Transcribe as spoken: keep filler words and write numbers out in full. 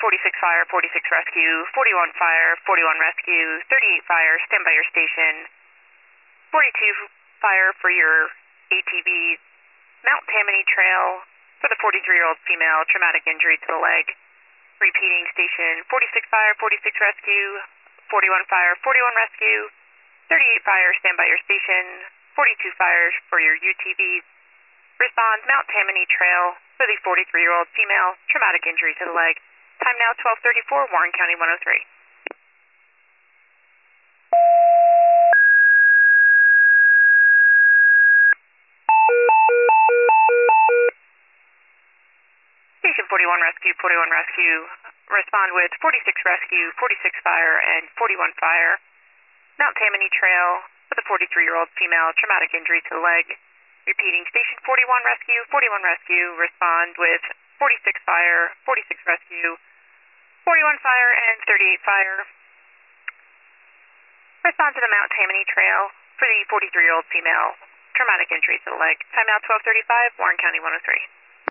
forty-six fire, forty-six rescue, forty-one fire, forty-one rescue, thirty-eight fire, stand by your station, forty-two fire for your A T V, Mount Tammany Trail for the forty-three-year-old female, traumatic injury to the leg. Repeating station, forty-six fire, forty-six rescue, forty-one fire, forty-one rescue, thirty-eight fire, stand by your station, forty-two fires for your U T V. Respond Mount Tammany Trail for the forty-three-year-old female, traumatic injury to the leg. Time now twelve thirty-four, Warren County one oh three. Station forty-one rescue, forty-one rescue. Respond with forty-six rescue, forty-six fire, and forty-one fire. Mount Tammany Trail for the forty-three-year-old female, traumatic injury to the leg. Repeating station forty-one rescue, forty-one rescue. Respond with forty-six fire, forty-six rescue, forty-one fire, and thirty-eight fire. Respond to the Mount Tammany Trail for the forty-three-year-old female, traumatic injury to the leg. Time now twelve thirty-five, Warren County one oh three.